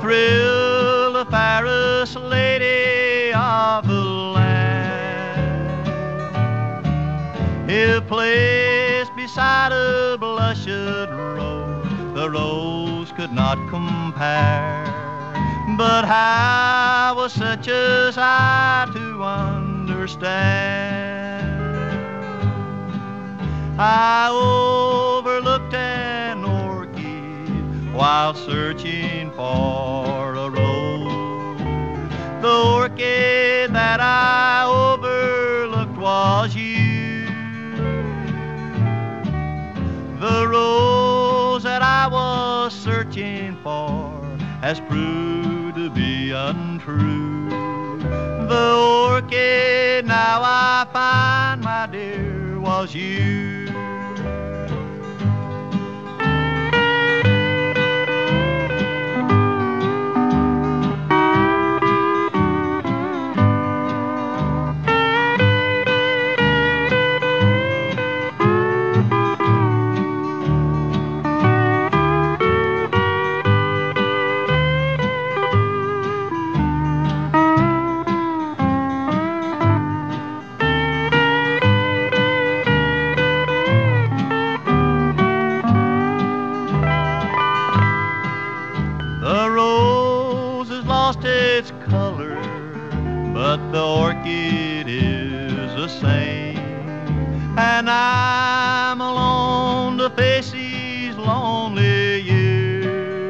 Krill, the fairest lady of the land. If placed beside a blushed rose, the rose could not compare. But how was such as I to understand? I overlooked an orchid while searching for a rose. The orchid that I overlooked was you. The rose that I was searching for has proved to be untrue. The orchid now I find, my dear, was you. The rose has lost its color, but the orchid is the same. And I'm alone to face these lonely years.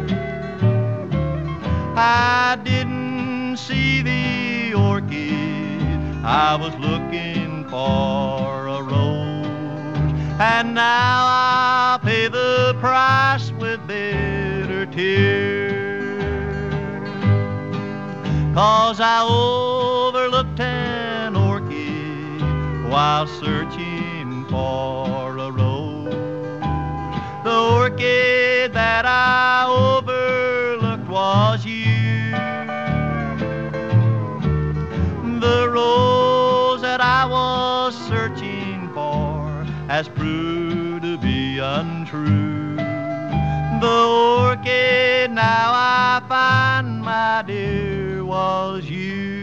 I didn't see the orchid, I was looking for a rose. And now I'll pay the price with bitter tears, 'cause I overlooked an orchid while searching for a rose. The orchid that I overlooked was you. The rose that I was searching for has proved to be untrue. The orchid now I find, my dear, was you.